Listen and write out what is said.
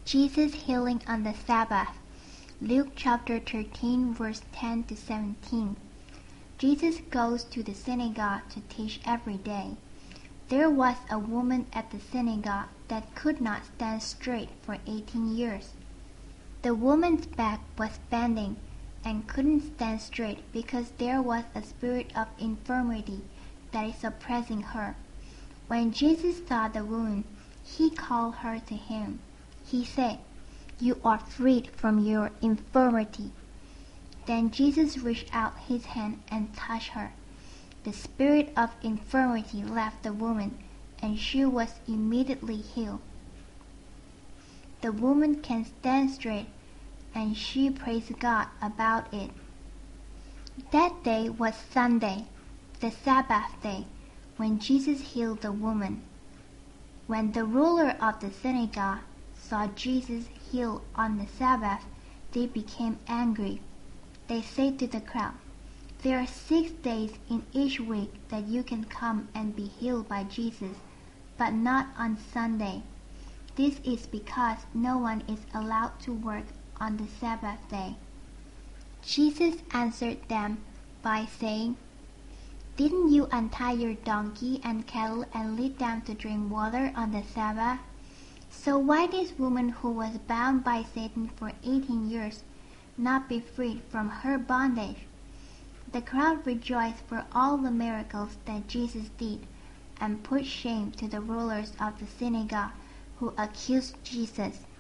Jesus healing on the Sabbath. Luke chapter 13 verse 10 to 17. Jesus goes to the synagogue to teach every day. There was a woman at the synagogue that could not stand straight for 18 years. The woman's back was bending and couldn't stand straight because there was a spirit of infirmity that is oppressing her. When Jesus saw the woman, he called her to him. He said, "You are freed from your infirmity." Then Jesus reached out his hand and touched her. The spirit of infirmity left the woman, and she was immediately healed. The woman can stand straight, and she praised God about it. That day was Sunday, the Sabbath day, when Jesus healed the woman. When the ruler of the synagogue saw Jesus healed on the Sabbath, they became angry. They said to the crowd, "There are 6 days in each week that you can come and be healed by Jesus, but not on Sunday. This is because no one is allowed to work on the Sabbath day." Jesus answered them by saying, "Didn't you untie your donkey and cattle and lead them to drink water on the Sabbath? So why this woman who was bound by Satan for 18 years not be freed from her bondage?" The crowd rejoiced for all the miracles that Jesus did and put shame to the rulers of the synagogue who accused Jesus.